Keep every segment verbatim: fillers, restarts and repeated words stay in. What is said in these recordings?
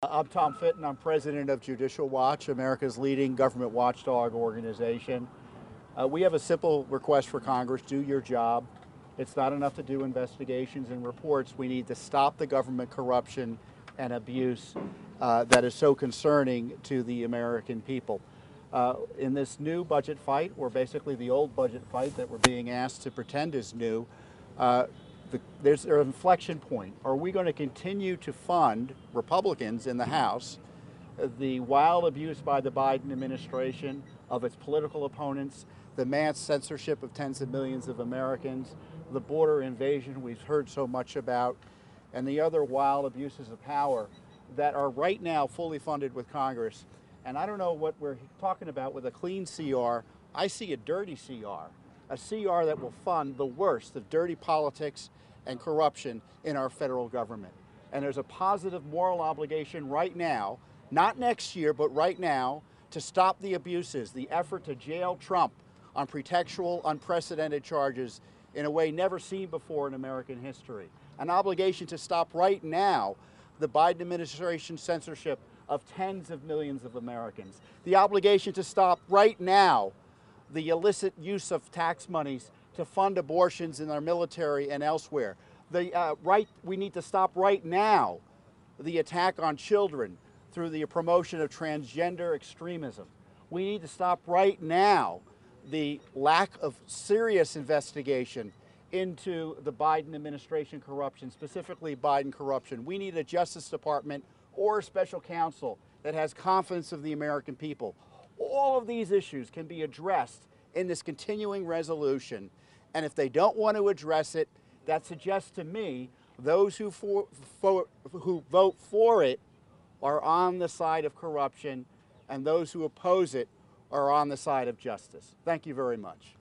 I'm Tom Fitton. I'm president of Judicial Watch, America's leading government watchdog organization. Uh, we have a simple request for Congress: do your job. It's not enough to do investigations and reports. We need to stop the government corruption and abuse uh, that is so concerning to the American people. Uh, in this new budget fight, or basically the old budget fight that we're being asked to pretend is new, uh, the, there's an inflection point. Are we going to continue to fund Republicans in the House the wild abuse by the Biden administration of its political opponents, the mass censorship of tens of millions of Americans, the border invasion we've heard so much about, and the other wild abuses of power that are right now fully funded with Congress? And I don't know what we're talking about with a clean C R. I see a dirty C R, a C R that will fund the worst of dirty politics and corruption in our federal government. And there's a positive moral obligation right now, not next year, but right now, to stop the abuses, the effort to jail Trump on pretextual, unprecedented charges in a way never seen before in American history. An obligation to stop right now the Biden administration's censorship of tens of millions of Americans. The obligation to stop right now the illicit use of tax monies to fund abortions in our military and elsewhere. The uh, right, we need to stop right now the attack on children through the promotion of transgender extremism. We need to stop right now the lack of serious investigation into the Biden administration corruption, specifically Biden corruption. We need a Justice Department or a special counsel that has confidence of the American people. All of these issues can be addressed in this continuing resolution, and if they don't want to address it, that suggests to me those who, for, for, who vote for it are on the side of corruption, and those who oppose it are on the side of justice. Thank you very much.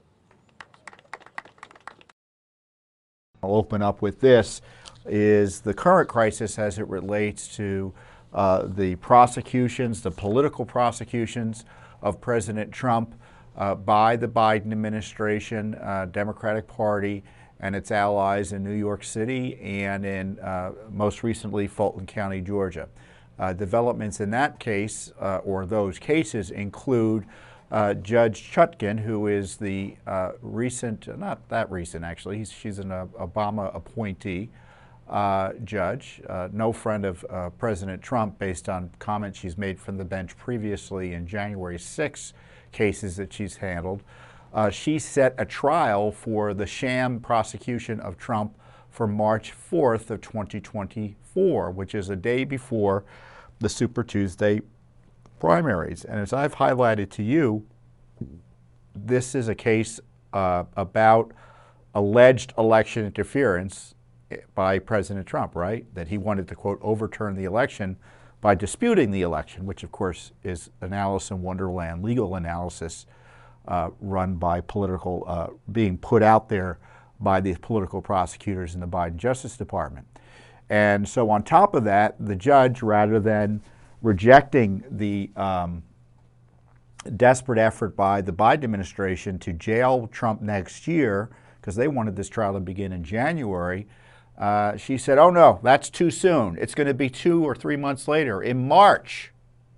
I'll open up with this, is the current crisis as it relates to uh, the prosecutions, the political prosecutions of President Trump uh, by the Biden administration, uh, Democratic Party, and its allies in New York City and in, uh, most recently, Fulton County, Georgia. Uh, developments in that case, uh, or those cases, include Uh, Judge Chutkan, who is the uh, recent, not that recent actually, he's, she's an uh, Obama appointee uh, judge, uh, no friend of uh, President Trump based on comments she's made from the bench previously in January sixth cases that she's handled. Uh, she set a trial for the sham prosecution of Trump for March fourth of twenty twenty-four, which is a day before the Super Tuesday primaries. And as I've highlighted to you, this is a case uh, about alleged election interference by President Trump, right? That he wanted to, quote, overturn the election by disputing the election, which of course is an Alice in Wonderland legal analysis uh, run by political, uh, being put out there by the political prosecutors in the Biden Justice Department. And so on top of that, the judge, rather than rejecting the um, desperate effort by the Biden administration to jail Trump next year, because they wanted this trial to begin in January, uh, she said, oh no, that's too soon. It's going to be two or three months later, in March.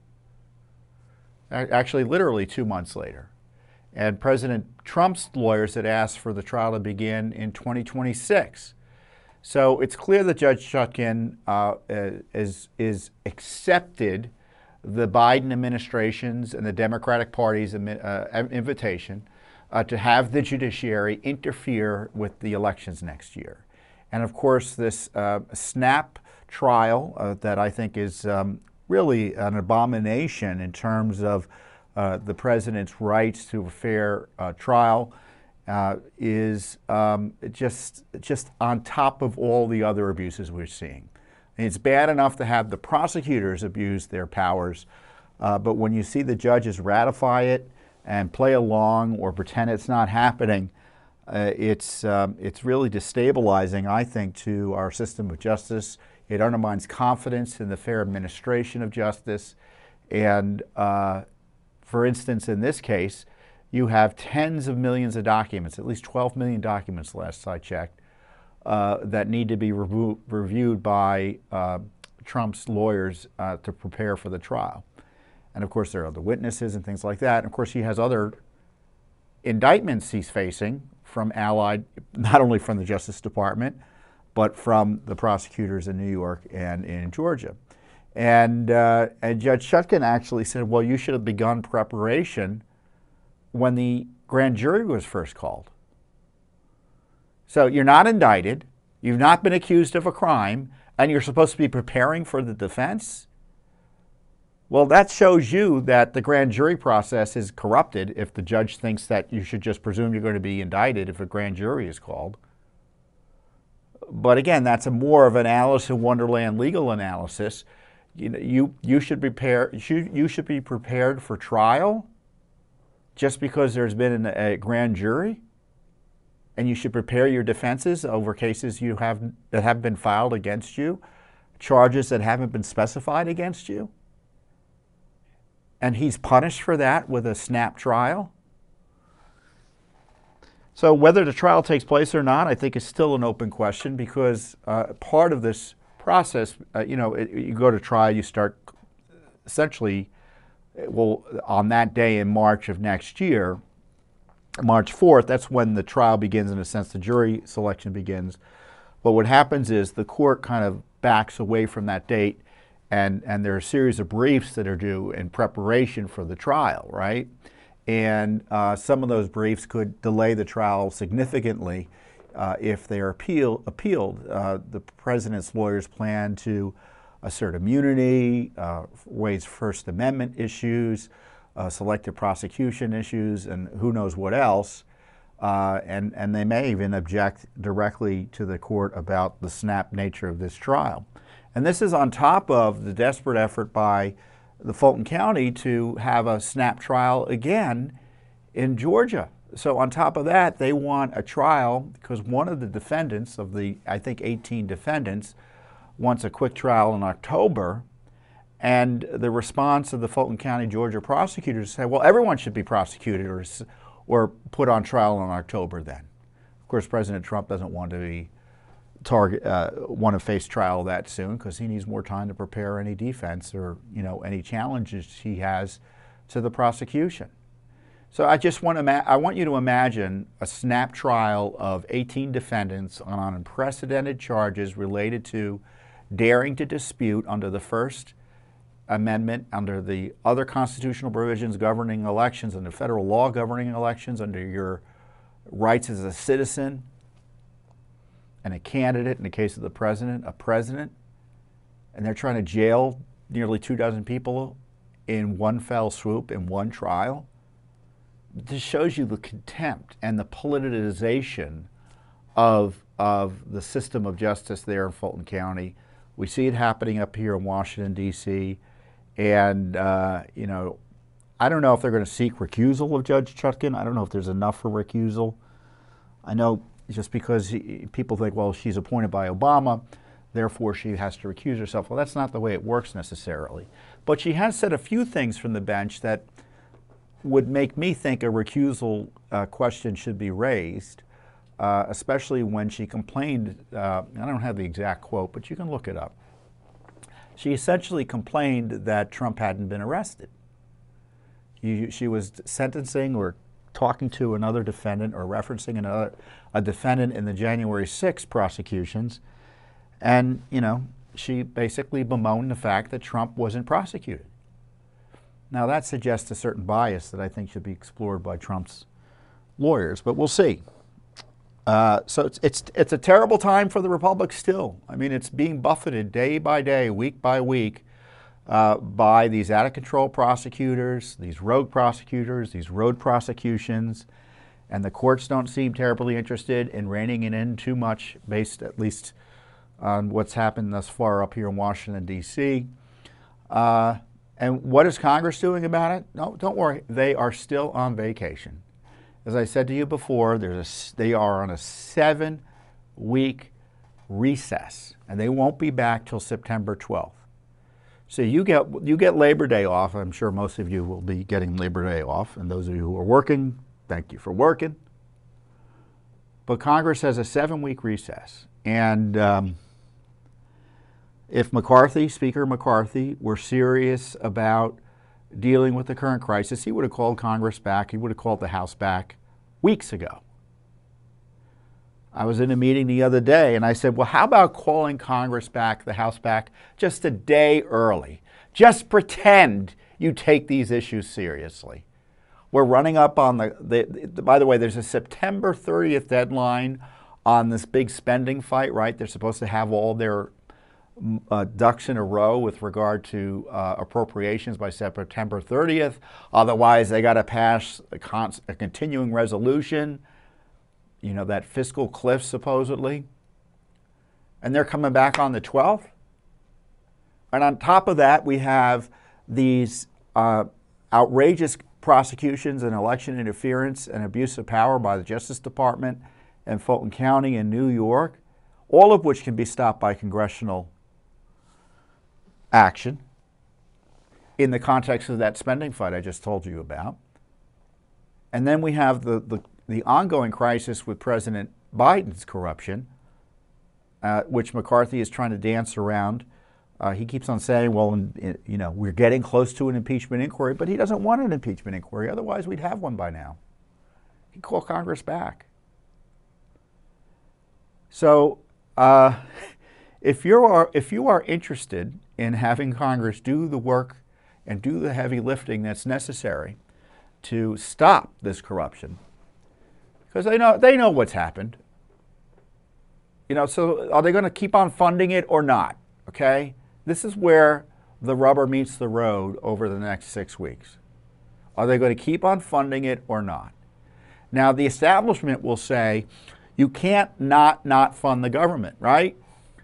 Actually, literally two months later. And President Trump's lawyers had asked for the trial to begin in twenty twenty-six. So it's clear that Judge Chutkan uh, is, is accepted the Biden administration's and the Democratic Party's uh, invitation uh, to have the judiciary interfere with the elections next year. And of course, this uh, snap trial uh, that I think is um, really an abomination in terms of uh, the president's rights to a fair uh, trial, Uh, is um, just, just on top of all the other abuses we're seeing. And it's bad enough to have the prosecutors abuse their powers, uh, but when you see the judges ratify it and play along or pretend it's not happening, uh, it's, um, it's really destabilizing, I think, to our system of justice. It undermines confidence in the fair administration of justice. And uh, for instance, in this case, you have tens of millions of documents, at least twelve million documents last I checked, uh, that need to be revu- reviewed by uh, Trump's lawyers uh, to prepare for the trial. And of course, there are other witnesses and things like that. And of course, he has other indictments he's facing from allied, not only from the Justice Department, but from the prosecutors in New York and in Georgia. And, uh, and Judge Chutkan actually said, well, you should have begun preparation when the grand jury was first called. So you're not indicted, you've not been accused of a crime, and you're supposed to be preparing for the defense? Well, that shows you that the grand jury process is corrupted if the judge thinks that you should just presume you're going to be indicted if a grand jury is called. But again, that's a more of an Alice in Wonderland legal analysis. You know, you, you should prepare, you should, you should be prepared for trial just because there's been an, a grand jury, and you should prepare your defenses over cases you have that have been filed against you, charges that haven't been specified against you. And he's punished for that with a snap trial. So whether the trial takes place or not, I think is still an open question, because uh, part of this process, uh, you know, it, you go to trial, you start essentially, well, on that day in March of next year, March fourth, that's when the trial begins. In a sense, the jury selection begins. But what happens is the court kind of backs away from that date, and, and there are a series of briefs that are due in preparation for the trial, right? And uh, some of those briefs could delay the trial significantly uh, if they are appeal, appealed. Uh, the president's lawyers plan to assert immunity, uh, raise First Amendment issues, uh, selective prosecution issues, and who knows what else. Uh, and, and they may even object directly to the court about the snap nature of this trial. And this is on top of the desperate effort by the Fulton County to have a snap trial again in Georgia. So on top of that, they want a trial because one of the defendants of the, I think, eighteen defendants wants a quick trial in October. And the response of the Fulton County, Georgia prosecutors said, well, everyone should be prosecuted or, or put on trial in October then. Of course, President Trump doesn't want to be target, uh, want to face trial that soon because he needs more time to prepare any defense or, you know, any challenges he has to the prosecution. So I just want to, I want you to imagine a snap trial of eighteen defendants on unprecedented charges related to daring to dispute under the First Amendment, under the other constitutional provisions governing elections, under federal law governing elections, under your rights as a citizen and a candidate, in the case of the president, a president, and they're trying to jail nearly two dozen people in one fell swoop in one trial. This shows you the contempt and the politicization of, of the system of justice there in Fulton County. We see it happening up here in Washington, D C, and, uh, you know, I don't know if they're going to seek recusal of Judge Chutkan. I don't know if there's enough for recusal. I know just because he, people think, well, she's appointed by Obama, therefore she has to recuse herself. Well, that's not the way it works necessarily. But she has said a few things from the bench that would make me think a recusal uh, question should be raised, uh, especially when she complained, uh, I don't have the exact quote, but you can look it up. She essentially complained that Trump hadn't been arrested. He, she was sentencing or talking to another defendant or referencing another a defendant in the January sixth prosecutions, and, you know, she basically bemoaned the fact that Trump wasn't prosecuted. Now that suggests a certain bias that I think should be explored by Trump's lawyers, but we'll see. Uh, so it's, it's, it's a terrible time for the Republic still. I mean, it's being buffeted day by day, week by week, uh, by these out-of-control prosecutors, these rogue prosecutors, these road prosecutions, and the courts don't seem terribly interested in reining it in too much, based at least on what's happened thus far up here in Washington, D C Uh, and what is Congress doing about it? No, don't worry. They are still on vacation. As I said to you before, there's a, they are on a seven-week recess, and they won't be back till September twelfth. So you get, you get Labor Day off. I'm sure most of you will be getting Labor Day off, and those of you who are working, thank you for working. But Congress has a seven-week recess, and um, if McCarthy, Speaker McCarthy, were serious about dealing with the current crisis, he would have called Congress back, he would have called the House back weeks ago. I was in a meeting the other day and I said, well, how about calling Congress back, the House back, just a day early? Just pretend you take these issues seriously. We're running up on the, the, the, by the way, there's a September thirtieth deadline on this big spending fight, right? They're supposed to have all their uh, ducks in a row with regard to uh, appropriations by September thirtieth. Otherwise, they got to pass a, con a continuing resolution, you know, that fiscal cliff supposedly. And they're coming back on the twelfth. And on top of that, we have these uh, outrageous prosecutions and election interference and abuse of power by the Justice Department and Fulton County in New York, all of which can be stopped by congressional action in the context of that spending fight I just told you about. And then we have the, the, the ongoing crisis with President Biden's corruption, uh, which McCarthy is trying to dance around. Uh, he keeps on saying, well, in, in, you know, we're getting close to an impeachment inquiry, but he doesn't want an impeachment inquiry. Otherwise, we'd have one by now. He'd call Congress back. So uh, if, you are, if you are interested in having Congress do the work and do the heavy lifting that's necessary to stop this corruption, because they know, they know what's happened. You know, so are they going to keep on funding it or not? Okay? This is where the rubber meets the road over the next six weeks. Are they going to keep on funding it or not? Now, the establishment will say, you can't not not fund the government, right?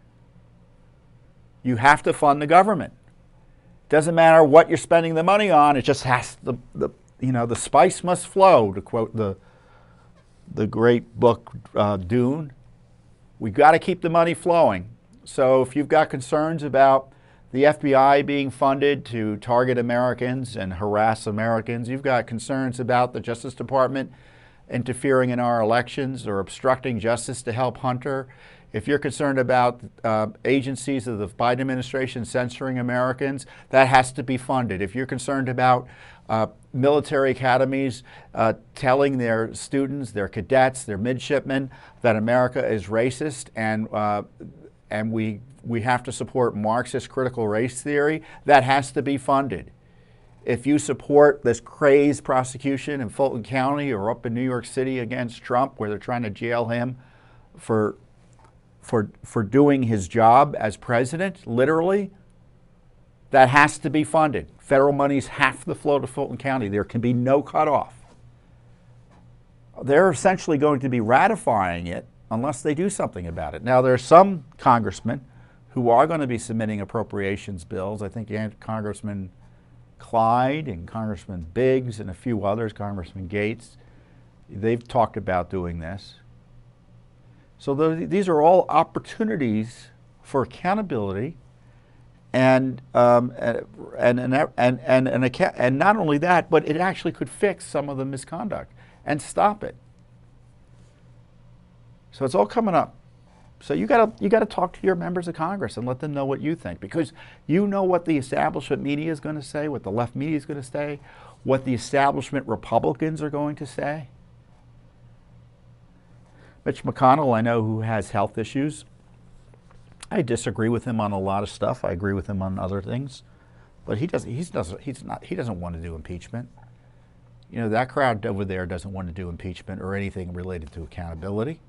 You have to fund the government. Doesn't matter what you're spending the money on, it just has the, the you know, the spice must flow, to quote the, the great book uh, Dune. We've got to keep the money flowing. So if you've got concerns about the F B I being funded to target Americans and harass Americans, you've got concerns about the Justice Department interfering in our elections or obstructing justice to help Hunter, if you're concerned about uh, agencies of the Biden administration censoring Americans, that has to be funded. If you're concerned about uh, military academies uh, telling their students, their cadets, their midshipmen that America is racist and uh, and we, we have to support Marxist critical race theory, that has to be funded. If you support this crazed prosecution in Fulton County or up in New York City against Trump, where they're trying to jail him for, for, for doing his job as president, literally, that has to be funded. Federal monies have to flow to Fulton County. There can be no cutoff. They're essentially going to be ratifying it unless they do something about it. Now, there are some congressmen who are going to be submitting appropriations bills. I think Congressman Clyde and Congressman Biggs and a few others, Congressman Gates, they've talked about doing this. So th these are all opportunities for accountability, and um, and, and, and, and, and, and, and not only that, but it actually could fix some of the misconduct and stop it. So it's all coming up. So you gotta you gotta talk to your members of Congress and let them know what you think, because you know what the establishment media is going to say, what the left media is going to say, what the establishment Republicans are going to say. Mitch McConnell, I know, who has health issues. I disagree with him on a lot of stuff. I agree with him on other things, but he doesn't. He doesn't. He's not. He doesn't want to do impeachment. You know, that crowd over there doesn't want to do impeachment or anything related to accountability.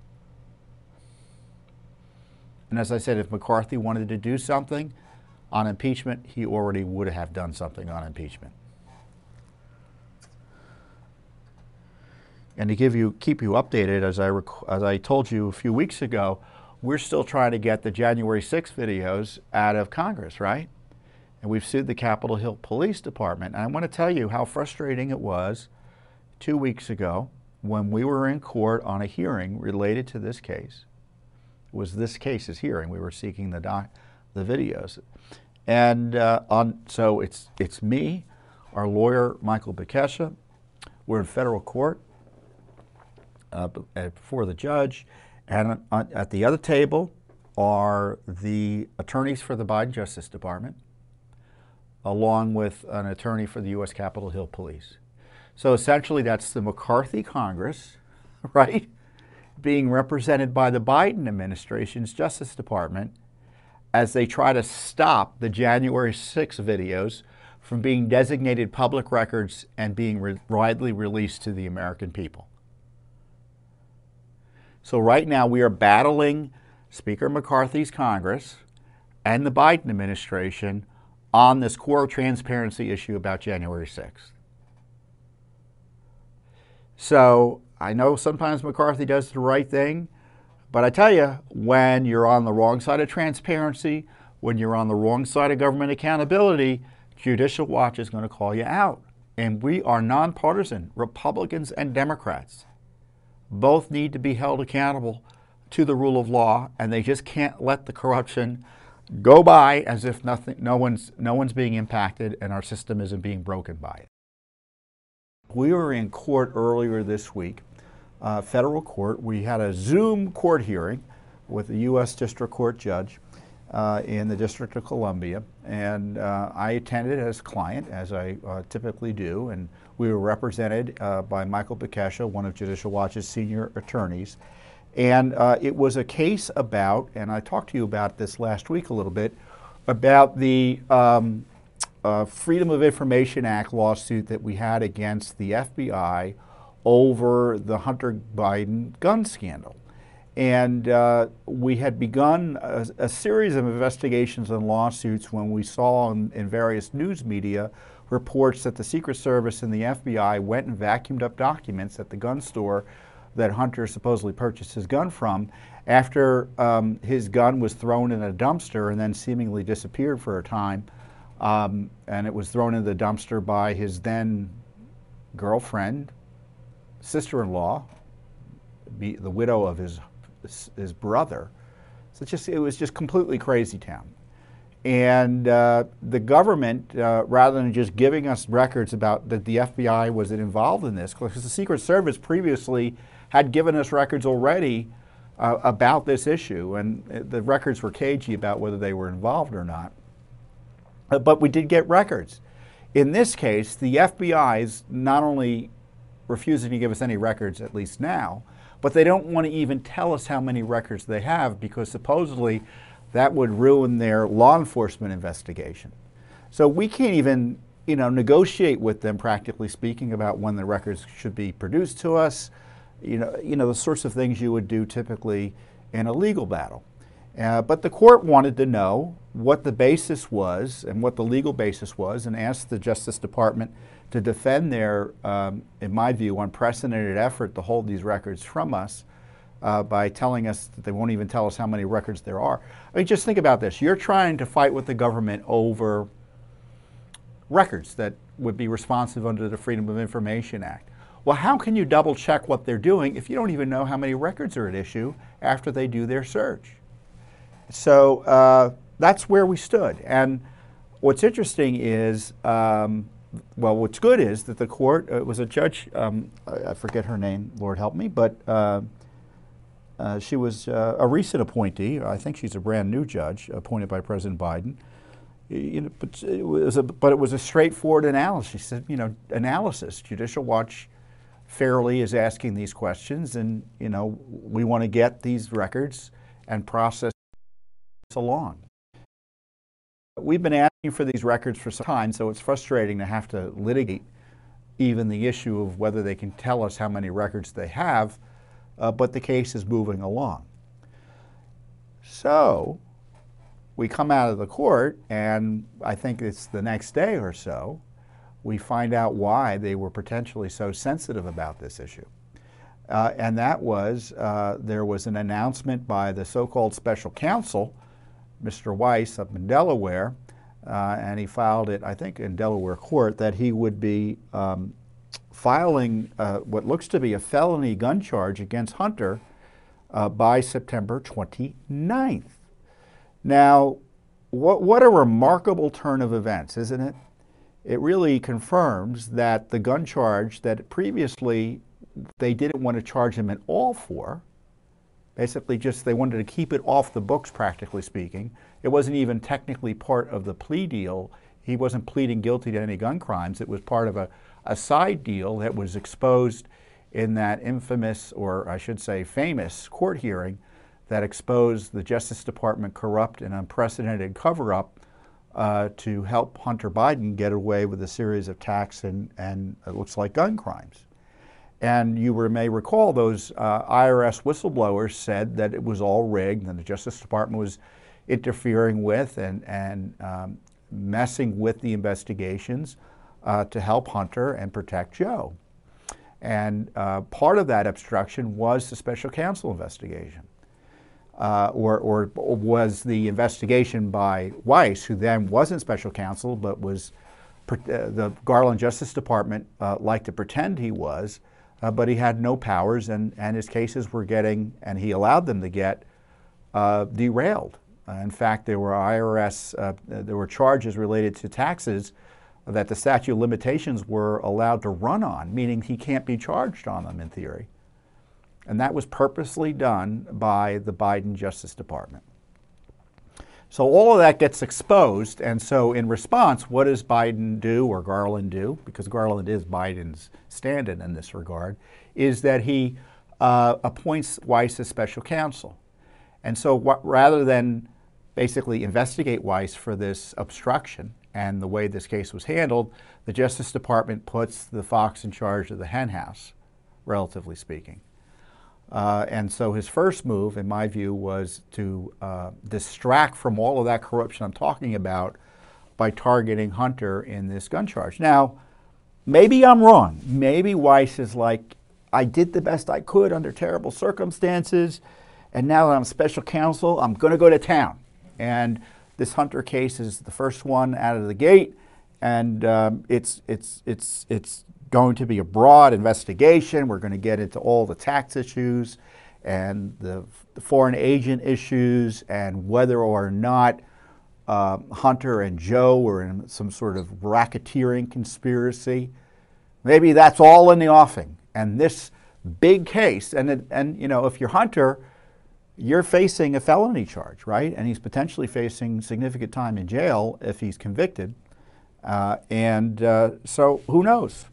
And as I said, if McCarthy wanted to do something on impeachment, he already would have done something on impeachment. And to give you, keep you updated, as I, as I told you a few weeks ago, we're still trying to get the January sixth videos out of Congress, right? And we've sued the Capitol Hill Police Department. And I want to tell you how frustrating it was two weeks ago when we were in court on a hearing related to this case. Was this case's hearing. We were seeking the doc, the videos. And uh, on, so it's, it's me, our lawyer, Michael Bekesha. We're in federal court uh, before the judge. And on, at the other table are the attorneys for the Biden Justice Department, along with an attorney for the U S Capitol Hill Police. So essentially that's the McCarthy Congress, right, being represented by the Biden administration's Justice Department as they try to stop the January sixth videos from being designated public records and being re- widely released to the American people. So right now we are battling Speaker McCarthy's Congress and the Biden administration on this core transparency issue about January sixth. So I know sometimes McCarthy does the right thing, but I tell you, when you're on the wrong side of transparency, when you're on the wrong side of government accountability, Judicial Watch is going to call you out. And we are nonpartisan. Republicans and Democrats both need to be held accountable to the rule of law, and they just can't let the corruption go by as if nothing, no one's, no one's being impacted and our system isn't being broken by it. We were in court earlier this week, uh, federal court. We had a Zoom court hearing with a U S District Court judge uh, in the District of Columbia, and uh, I attended as client, as I uh, typically do, and we were represented uh, by Michael Bekesha, one of Judicial Watch's senior attorneys. And uh, it was a case about, and I talked to you about this last week a little bit, about the um, uh, Freedom of Information Act lawsuit that we had against the F B I over the Hunter Biden gun scandal. And uh, we had begun a, a series of investigations and lawsuits when we saw in, in various news media reports that the Secret Service and the F B I went and vacuumed up documents at the gun store that Hunter supposedly purchased his gun from after um, his gun was thrown in a dumpster and then seemingly disappeared for a time. Um, and it was thrown in the dumpster by his then girlfriend, sister-in-law, the widow of his his brother. So it just it was just completely crazy town. And uh, the government, uh, rather than just giving us records about that the F B I was involved in this, because the Secret Service previously had given us records already uh, about this issue, and the records were cagey about whether they were involved or not. Uh, but we did get records. In this case, the F B I is not only refusing to give us any records, at least now, but they don't want to even tell us how many records they have, because supposedly that would ruin their law enforcement investigation. So we can't even, you know, negotiate with them, practically speaking, about when the records should be produced to us. You know, you know the sorts of things you would do typically in a legal battle. Uh, but the court wanted to know what the basis was and what the legal basis was, and asked the Justice Department to defend their, um, in my view, unprecedented effort to hold these records from us uh, by telling us that they won't even tell us how many records there are. I mean, just think about this. You're trying to fight with the government over records that would be responsive under the Freedom of Information Act. Well, how can you double check what they're doing if you don't even know how many records are at issue after they do their search? So uh, that's where we stood. And what's interesting is, um, well, what's good is that the court, uh, it was a judge, um, I, I forget her name, Lord help me, but uh, uh, she was uh, a recent appointee. I think she's a brand new judge appointed by President Biden. You know, but it was a, but it was a straightforward analysis. She said, you know, analysis. Judicial Watch fairly is asking these questions, and you know, we want to get these records and process along. We've been asking for these records for some time, so it's frustrating to have to litigate even the issue of whether they can tell us how many records they have, uh, but the case is moving along. So we come out of the court, and I think it's the next day or so, we find out why they were potentially so sensitive about this issue. Uh, and that was, uh, there was an announcement by the so-called special counsel, Mister Weiss up in Delaware, uh, and he filed it, I think, in Delaware court, that he would be um, filing uh, what looks to be a felony gun charge against Hunter uh, by September twenty-ninth. Now, what, what a remarkable turn of events, isn't it? It really confirms that the gun charge that previously they didn't want to charge him at all for, Basically just they wanted to keep it off the books, practically speaking. It wasn't even technically part of the plea deal. He wasn't pleading guilty to any gun crimes. It was part of a, a side deal that was exposed in that infamous, or I should say famous, court hearing that exposed the Justice Department corrupt and unprecedented cover-up uh, to help Hunter Biden get away with a series of tax and, and it looks like gun crimes. And you may recall those uh, I R S whistleblowers said that it was all rigged and the Justice Department was interfering with and, and um, messing with the investigations uh, to help Hunter and protect Joe. And uh, part of that obstruction was the special counsel investigation, uh, or, or was the investigation by Weiss, who then wasn't special counsel, but was uh, the Garland Justice Department uh, liked to pretend he was, uh, but he had no powers, and, and his cases were getting, and he allowed them to get, uh, derailed. Uh, in fact, there were I R S, uh, there were charges related to taxes that the statute of limitations were allowed to run on, meaning he can't be charged on them in theory. And that was purposely done by the Biden Justice Department. So all of that gets exposed, and so in response, what does Biden do, or Garland do, because Garland is Biden's stand-in in this regard, is that he uh, appoints Weiss as special counsel. And so wh rather than basically investigate Weiss for this obstruction and the way this case was handled, the Justice Department puts the fox in charge of the hen house, relatively speaking. Uh, and so his first move, in my view, was to uh, distract from all of that corruption I'm talking about by targeting Hunter in this gun charge. Now, maybe I'm wrong. Maybe Weiss is like, I did the best I could under terrible circumstances, and now that I'm special counsel, I'm going to go to town. And this Hunter case is the first one out of the gate, and um, it's, it's, it's, it's going to be a broad investigation. We're going to get into all the tax issues and the, the foreign agent issues and whether or not uh, Hunter and Joe were in some sort of racketeering conspiracy. Maybe that's all in the offing. And this big case, and, it, and you know, if you're Hunter, you're facing a felony charge, right? And he's potentially facing significant time in jail if he's convicted. Uh, and uh, so who knows?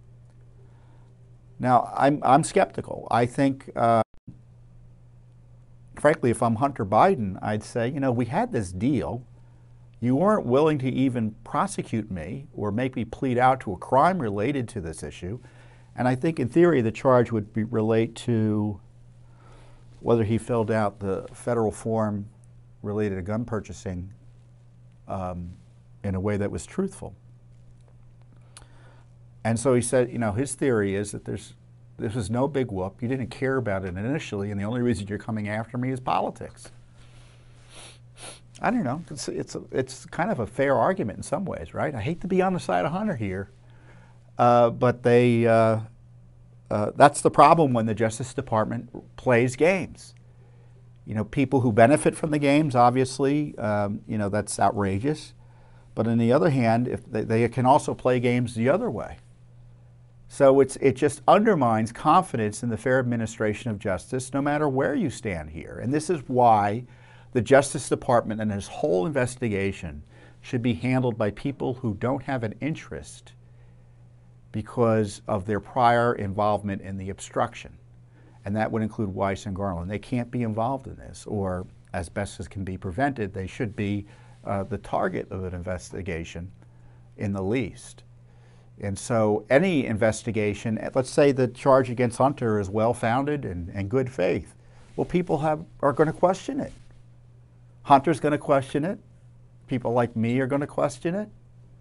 Now, I'm, I'm skeptical. I think, uh, frankly, if I'm Hunter Biden, I'd say, you know, we had this deal. You weren't willing to even prosecute me or make me plead out to a crime related to this issue. And I think, in theory, the charge would be relate to whether he filled out the federal form related to gun purchasing um, in a way that was truthful. And so he said, you know, his theory is that there's, this was no big whoop. You didn't care about it initially, and the only reason you're coming after me is politics. I don't know. It's, it's, a, it's kind of a fair argument in some ways, right? I hate to be on the side of Hunter here, uh, but they, uh, Uh, that's the problem when the Justice Department plays games. You know, people who benefit from the games, obviously, um, you know, that's outrageous. But on the other hand, if they, they can also play games the other way. So it's, it just undermines confidence in the fair administration of justice, no matter where you stand here. And this is why the Justice Department and this whole investigation should be handled by people who don't have an interest because of their prior involvement in the obstruction. And that would include Weiss and Garland. They can't be involved in this, or as best as can be prevented, they should be uh, the target of an investigation in the least. And so any investigation, let's say the charge against Hunter is well-founded and, and good faith, well, people have, are going to question it. Hunter's going to question it. People like me are going to question it.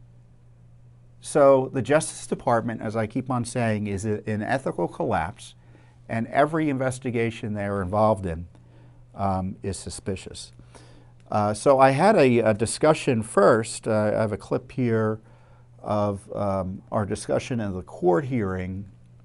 So the Justice Department, as I keep on saying, is an ethical collapse, and every investigation they are involved in um, is suspicious. Uh, so I had a, a discussion first. Uh, I have a clip here of um, our discussion in the court hearing,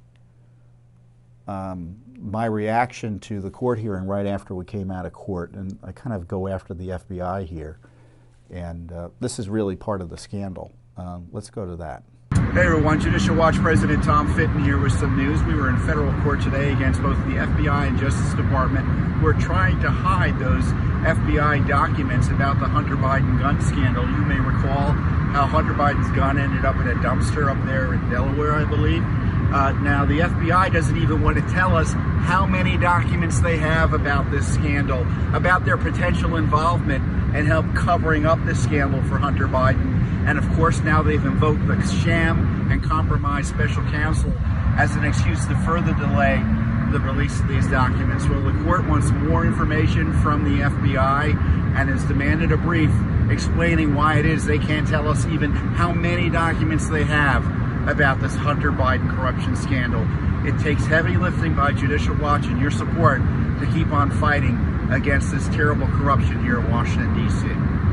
um, my reaction to the court hearing right after we came out of court, and I kind of go after the F B I here. And uh, this is really part of the scandal. Um, let's go to that. Hey everyone, Judicial Watch President Tom Fitton here with some news. We were in federal court today against both the F B I and Justice Department who are trying to hide those F B I documents about the Hunter Biden gun scandal. You may recall how Hunter Biden's gun ended up in a dumpster up there in Delaware, I believe. Uh, now, the F B I doesn't even want to tell us how many documents they have about this scandal, about their potential involvement and help covering up this scandal for Hunter Biden. And of course, now they've invoked the sham and compromise special counsel as an excuse to further delay the release of these documents. Well, the court wants more information from the F B I and has demanded a brief explaining why it is they can't tell us even how many documents they have about this Hunter Biden corruption scandal. It takes heavy lifting by Judicial Watch and your support to keep on fighting against this terrible corruption here in Washington, D C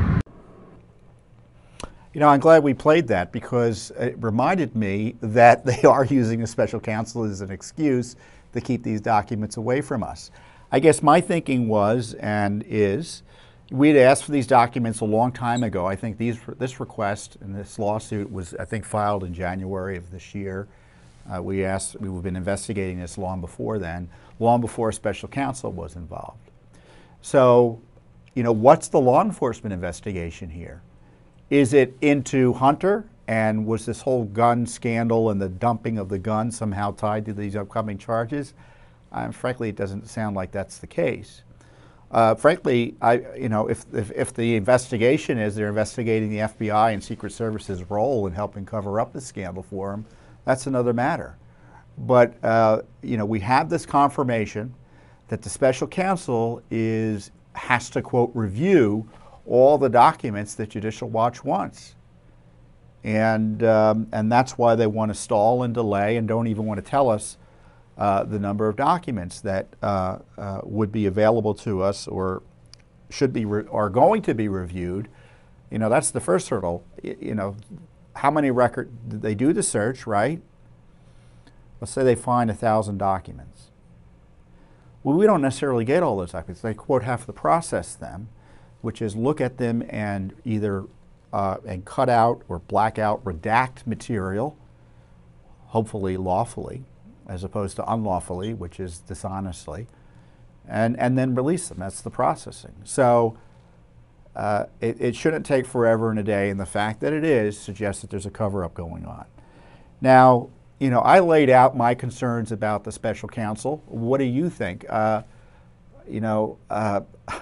You know, I'm glad we played that because it reminded me that they are using a special counsel as an excuse to keep these documents away from us. I guess my thinking was and is, we'd asked for these documents a long time ago. I think these, this request and this lawsuit was, I think, filed in January of this year. Uh, we asked, we've been investigating this long before then, long before a special counsel was involved. So, you know, what's the law enforcement investigation here? Is it into Hunter, and was this whole gun scandal and the dumping of the gun somehow tied to these upcoming charges? Um, frankly, it doesn't sound like that's the case. Uh, frankly, I, you know, if, if, if the investigation is they're investigating the F B I and Secret Service's role in helping cover up the scandal for them, that's another matter. But, uh, you know, we have this confirmation that the special counsel is, has to, quote, review all the documents that Judicial Watch wants. And, um, and that's why they want to stall and delay and don't even want to tell us uh, the number of documents that uh, uh, would be available to us or should be, re are going to be reviewed. You know, that's the first hurdle. Y you know, how many record, did they do the search, right? Let's say they find a thousand documents. Well, we don't necessarily get all those documents. They, quote, have to process them, which is look at them and either uh, and cut out or black out, redact material, hopefully lawfully, as opposed to unlawfully, which is dishonestly, and, and then release them. That's the processing. So uh, it, it shouldn't take forever and a day, and the fact that it is suggests that there's a cover-up going on. Now, you know, I laid out my concerns about the special counsel. What do you think? Uh, you know, uh,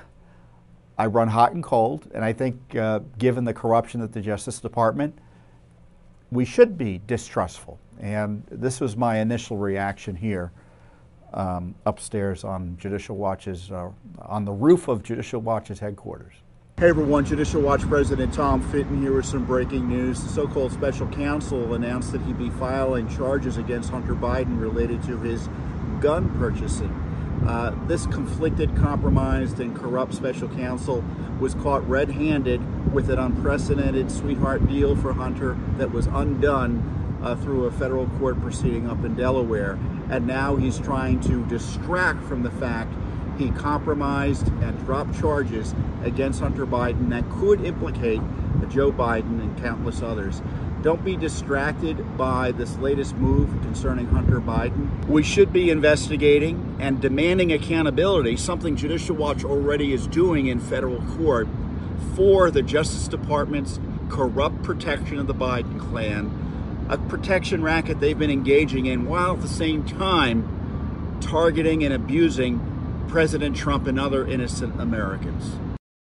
I run hot and cold, and I think uh, given the corruption at the Justice Department, we should be distrustful. And this was my initial reaction here um, upstairs on Judicial Watch's, uh, on the roof of Judicial Watch's headquarters. Hey everyone, Judicial Watch President Tom Fitton here with some breaking news. The so-called special counsel announced that he'd be filing charges against Hunter Biden related to his gun purchasing. Uh, this conflicted, compromised, and corrupt special counsel was caught red-handed with an unprecedented sweetheart deal for Hunter that was undone uh, through a federal court proceeding up in Delaware. And now he's trying to distract from the fact he compromised and dropped charges against Hunter Biden that could implicate Joe Biden and countless others. Don't be distracted by this latest move concerning Hunter Biden. We should be investigating and demanding accountability, something Judicial Watch already is doing in federal court, for the Justice Department's corrupt protection of the Biden clan, a protection racket they've been engaging in, while at the same time targeting and abusing President Trump and other innocent Americans.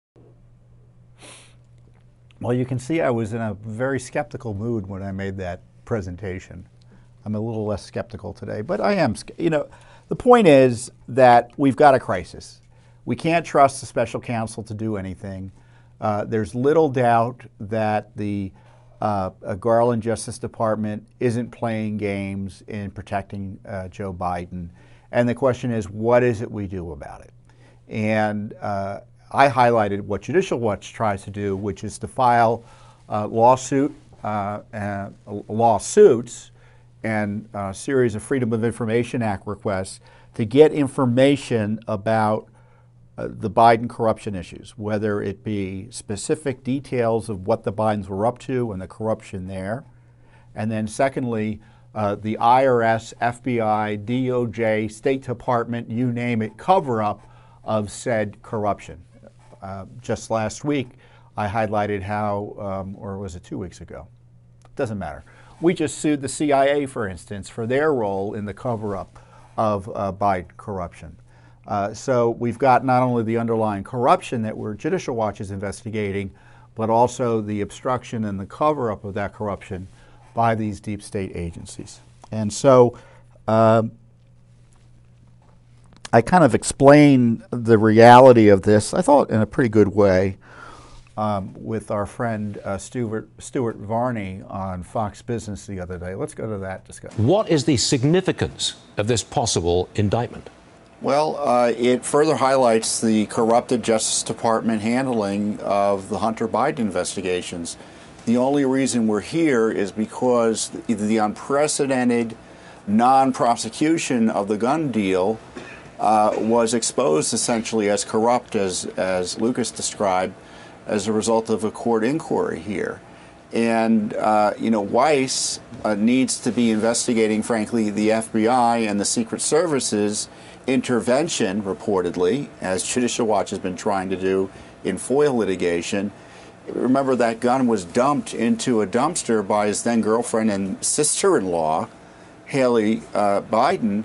Well, you can see I was in a very skeptical mood when I made that presentation. I'm a little less skeptical today, but I am, you know, the point is that we've got a crisis. We can't trust the special counsel to do anything. Uh, there's little doubt that the uh, Garland Justice Department isn't playing games in protecting uh, Joe Biden. And the question is, what is it we do about it? And uh, I highlighted what Judicial Watch tries to do, which is to file uh, lawsuit, uh, uh, lawsuits and a series of Freedom of Information Act requests to get information about uh, the Biden corruption issues, whether it be specific details of what the Bidens were up to and the corruption there, And then secondly, uh, the I R S, F B I, D O J, State Department, you name it, cover-up of said corruption. Uh, just last week, I highlighted how, um, or was it two weeks ago? Doesn't matter. We just sued the C I A, for instance, for their role in the cover-up of uh, Biden corruption. Uh, so we've got not only the underlying corruption that we're Judicial Watch is investigating, but also the obstruction and the cover-up of that corruption by these deep state agencies. And so um, I kind of explained the reality of this, I thought, in a pretty good way um, with our friend uh, Stuart, Stuart Varney on Fox Business the other day. Let's go to that discussion. What is the significance of this possible indictment? Well, uh, it further highlights the corrupted Justice Department handling of the Hunter Biden investigations. The only reason we're here is because the, the unprecedented non-prosecution of the gun deal uh, was exposed essentially as corrupt, as, as Lucas described, as a result of a court inquiry here. And, uh, you know, Weiss uh, needs to be investigating, frankly, the F B I and the Secret Service's intervention, reportedly, as Judicial Watch has been trying to do in FOIA litigation. Remember, that gun was dumped into a dumpster by his then-girlfriend and sister-in-law, Haley uh, Biden,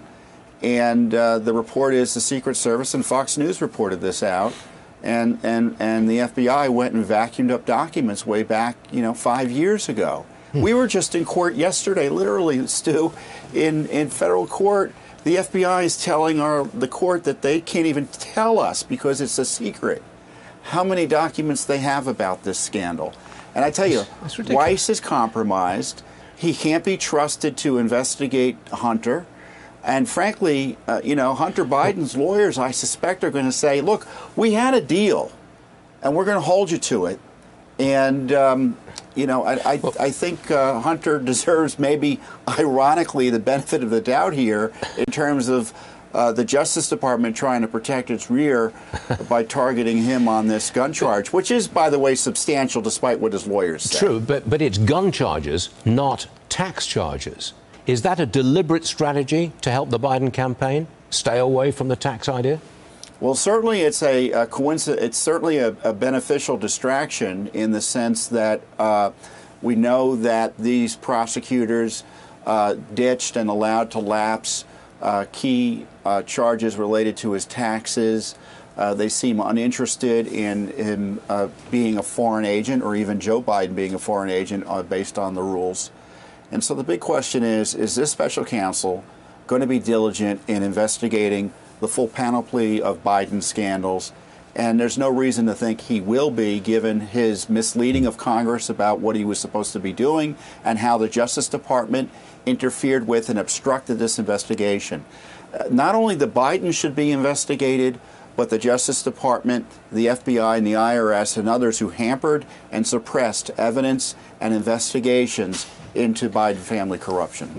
and uh, the report is the Secret Service, and Fox News reported this out, and, and, and the F B I went and vacuumed up documents way back, you know, five years ago. Hmm. We were just in court yesterday, literally, Stu, in, in federal court. The F B I is telling our, the court that they can't even tell us because it's a secret how many documents they have about this scandal. And I tell you, Weiss is compromised. He can't be trusted to investigate Hunter. And frankly, uh, you know, Hunter Biden's lawyers, I suspect, are going to say, look, we had a deal, and we're going to hold you to it. And, um, you know, I, I, I think uh, Hunter deserves maybe, ironically, the benefit of the doubt here in terms of uh, the Justice Department trying to protect its rear by targeting him on this gun charge, which is, by the way, substantial despite what his lawyers say. True, but, but it's gun charges, not tax charges. Is that a deliberate strategy to help the Biden campaign stay away from the tax idea? Well, certainly it's a, a coincidence. It's certainly a, a beneficial distraction in the sense that uh, we know that these prosecutors uh, ditched and allowed to lapse uh, key uh, charges related to his taxes. Uh, they seem uninterested in him uh, being a foreign agent, or even Joe Biden being a foreign agent uh, based on the rules. And so the big question is, is this special counsel going to be diligent in investigating the full panoply of Biden scandals? And there's no reason to think he will be, given his misleading of Congress about what he was supposed to be doing and how the Justice Department interfered with and obstructed this investigation. Uh, not only the Biden should be investigated, but the Justice Department, the F B I, and the I R S, and others who hampered and suppressed evidence and investigations into Biden family corruption.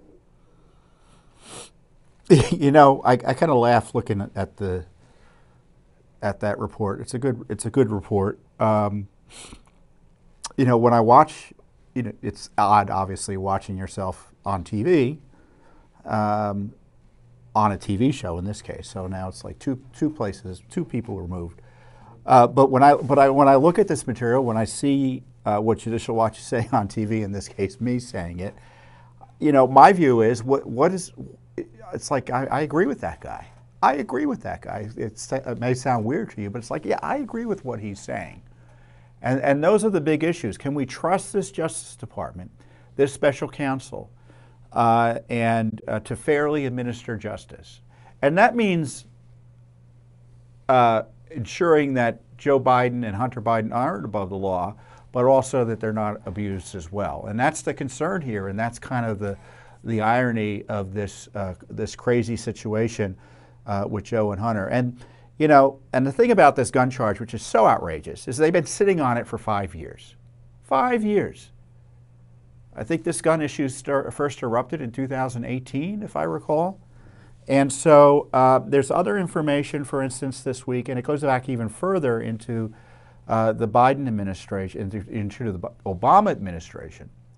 You know, I, I kind of laugh looking at the at that report. It's a good it's a good report. Um, you know, when I watch, you know, it's odd, obviously, watching yourself on T V, um, on a T V show in this case. So now it's like two two places, two people removed. Uh, but when I but I when I look at this material, when I see uh, what Judicial Watch is saying on T V, in this case, me saying it, you know, my view is what what is. It's like, I, I agree with that guy. I agree with that guy. It's, it may sound weird to you, but it's like, yeah, I agree with what he's saying. And, and those are the big issues. Can we trust this Justice Department, this special counsel, uh, and uh, to fairly administer justice? And that means uh, ensuring that Joe Biden and Hunter Biden aren't above the law, but also that they're not abused as well. And that's the concern here, and that's kind of the the irony of this uh, this crazy situation uh, with Joe and Hunter. And, you know, and the thing about this gun charge, which is so outrageous, is they've been sitting on it for five years. Five years. I think this gun issue start, first erupted in two thousand eighteen, if I recall. And so uh, there's other information, for instance, this week, and it goes back even further into uh, the Biden administration, into, into the Obama administration.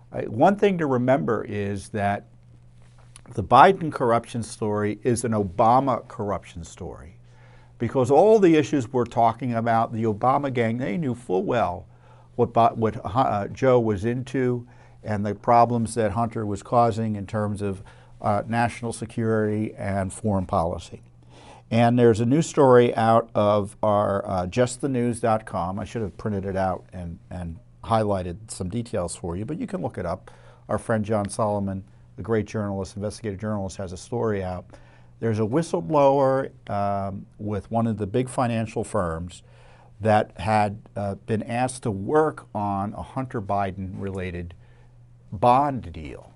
Uh, one thing to remember is that the Biden corruption story is an Obama corruption story, because all the issues we're talking about, the Obama gang, they knew full well what, what uh, Joe was into and the problems that Hunter was causing in terms of uh, national security and foreign policy. And there's a new story out of our uh, just the news dot com. I should have printed it out and, and highlighted some details for you, but you can look it up. Our friend John Solomon, the great journalist, investigative journalist, has a story out. There's a whistleblower um, with one of the big financial firms that had uh, been asked to work on a Hunter Biden-related bond deal.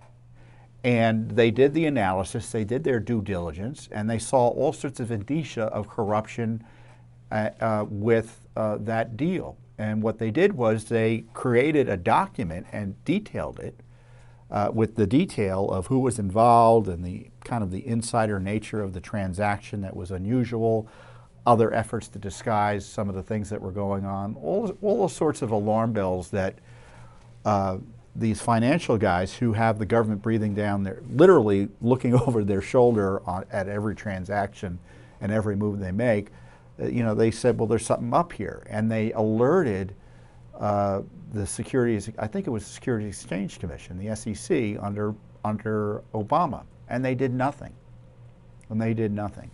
And they did the analysis, they did their due diligence, and they saw all sorts of indicia of corruption uh, uh, with uh, that deal. And what they did was they created a document and detailed it uh, with the detail of who was involved and the kind of the insider nature of the transaction that was unusual, other efforts to disguise some of the things that were going on, all, all those sorts of alarm bells that uh, these financial guys who have the government breathing down their, literally looking over their shoulder on, at every transaction and every move they make, uh, you know, they said, well, there's something up here. And they alerted uh, the Securities, I think it was the Securities Exchange Commission, the S E C, under, under Obama. And they did nothing. And they did nothing.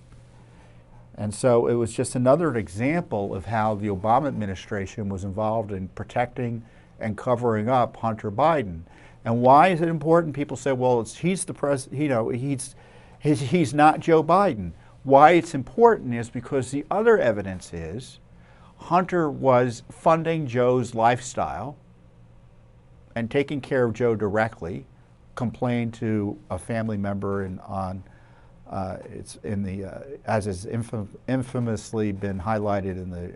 And so it was just another example of how the Obama administration was involved in protecting and covering up Hunter Biden. And why is it important? People say, well, it's, he's the president, you know, he's, he's, he's not Joe Biden. Why it's important is because the other evidence is Hunter was funding Joe's lifestyle and taking care of Joe directly, complained to a family member in, on, uh, it's in the, uh, as is infam infamously been highlighted in the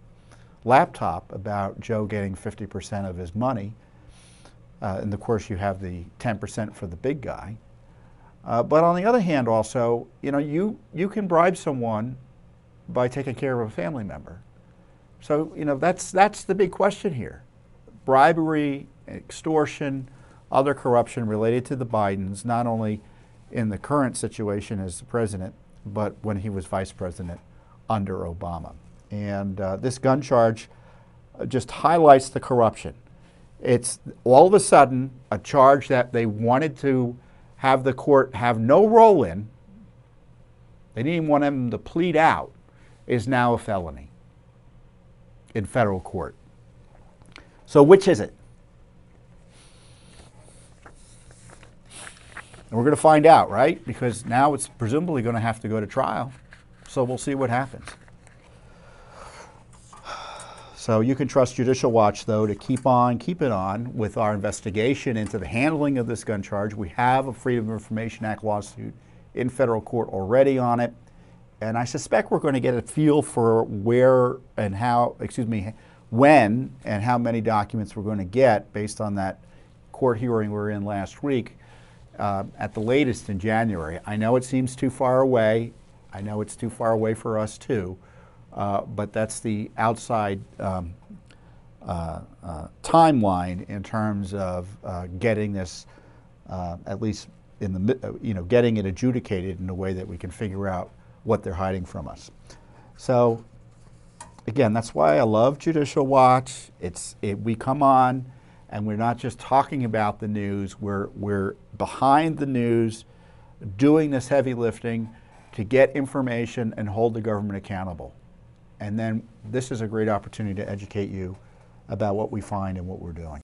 laptop about Joe getting fifty percent of his money. Uh, and of course you have the ten percent for the big guy. Uh, but on the other hand also, you know, you, you can bribe someone by taking care of a family member. So, you know, that's, that's the big question here. Bribery, extortion, other corruption related to the Bidens, not only in the current situation as the president, but when he was vice president under Obama. And uh, this gun charge uh, just highlights the corruption. It's all of a sudden a charge that they wanted to have the court have no role in, they didn't even want him to plead out, is now a felony in federal court. So which is it? And we're going to find out, right? Because now it's presumably going to have to go to trial. So we'll see what happens. So you can trust Judicial Watch, though, to keep on, keep it on with our investigation into the handling of this gun charge. We have a Freedom of Information Act lawsuit in federal court already on it. And I suspect we're going to get a feel for where and how, excuse me, when and how many documents we're going to get based on that court hearing we were in last week, uh, at the latest in January. I know it seems too far away. I know it's too far away for us, too. Uh, but that's the outside um, uh, uh, timeline in terms of uh, getting this, uh, at least in the, uh, you know, getting it adjudicated in a way that we can figure out what they're hiding from us. So, again, that's why I love Judicial Watch. It's it, we come on, and we're not just talking about the news. We're we're behind the news, doing this heavy lifting to get information and hold the government accountable. And then this is a great opportunity to educate you about what we find and what we're doing.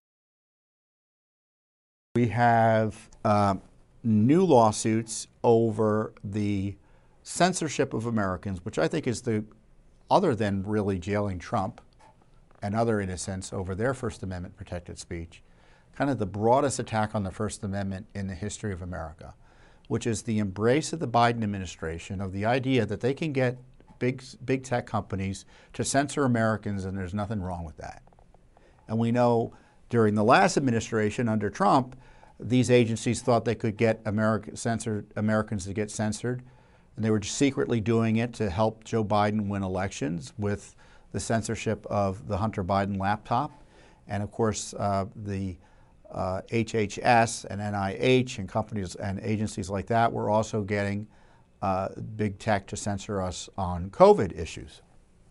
We have uh, new lawsuits over the censorship of Americans, which I think is the, other than really jailing Trump and other innocents over their First Amendment protected speech, kind of the broadest attack on the First Amendment in the history of America, which is the embrace of the Biden administration of the idea that they can get big, big tech companies to censor Americans, and there's nothing wrong with that. And we know during the last administration under Trump, these agencies thought they could get America, censored, Americans to get censored, and they were secretly doing it to help Joe Biden win elections with the censorship of the Hunter Biden laptop. And of course, uh, the uh, H H S and N I H and companies and agencies like that were also getting uh, big tech to censor us on COVID issues.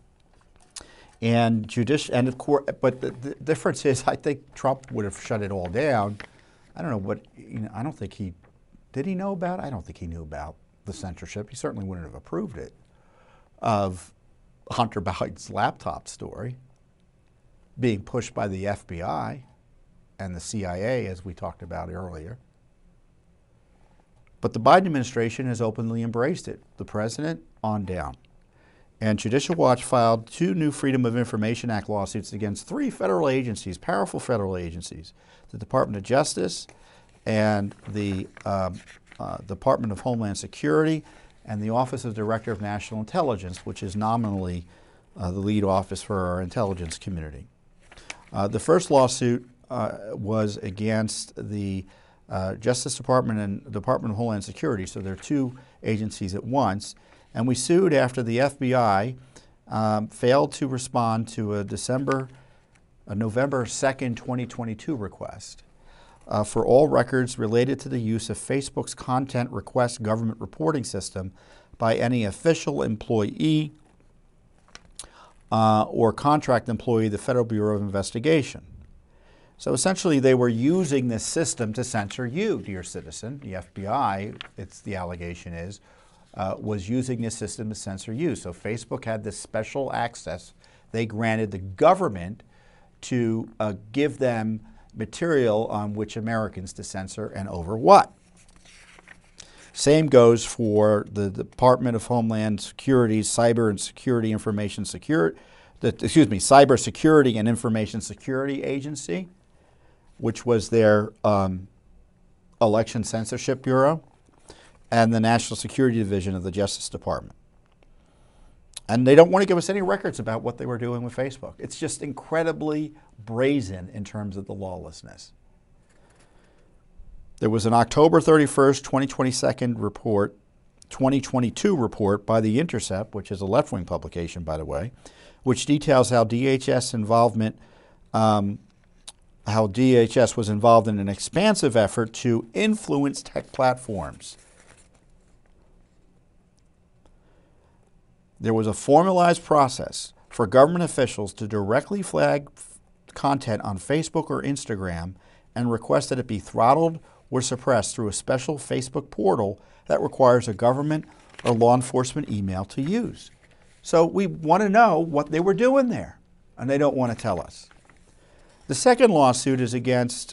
And judici- and of course, but the, the difference is, I think Trump would have shut it all down. I don't know what, you know, I don't think he, did he know about it? I don't think he knew about the censorship. He certainly wouldn't have approved it, of Hunter Biden's laptop story being pushed by the F B I and the C I A, as we talked about earlier. But the Biden administration has openly embraced it, the president on down. And Judicial Watch filed two new Freedom of Information Act lawsuits against three federal agencies, powerful federal agencies, the Department of Justice and the um, uh, Department of Homeland Security and the Office of Director of National Intelligence, which is nominally uh, the lead office for our intelligence community. Uh, the first lawsuit uh, was against the uh, Justice Department and Department of Homeland Security, so they're two agencies at once. And we sued after the F B I um, failed to respond to a December, a November second, twenty twenty-two request uh, for all records related to the use of Facebook's content request government reporting system by any official employee uh, or contract employee of the Federal Bureau of Investigation. So essentially, they were using this system to censor you, dear citizen. The F B I, it's the allegation is, Uh, was using this system to censor you. So Facebook had this special access they granted the government to uh, give them material on which Americans to censor and over what. Same goes for the Department of Homeland Security's Cyber and Security Information Security, the, excuse me, Cyber Security and Information Security Agency, which was their um, election censorship bureau, and the National Security Division of the Justice Department. And they don't want to give us any records about what they were doing with Facebook. It's just incredibly brazen in terms of the lawlessness. There was an October thirty-first, twenty twenty-two report, twenty twenty-two report by The Intercept, which is a left-wing publication, by the way, which details how D H S involvement, um, how D H S was involved in an expansive effort to influence tech platforms. There was a formalized process for government officials to directly flag f- content on Facebook or Instagram and request that it be throttled or suppressed through a special Facebook portal that requires a government or law enforcement email to use. So we want to know what they were doing there, and they don't want to tell us. The second lawsuit is against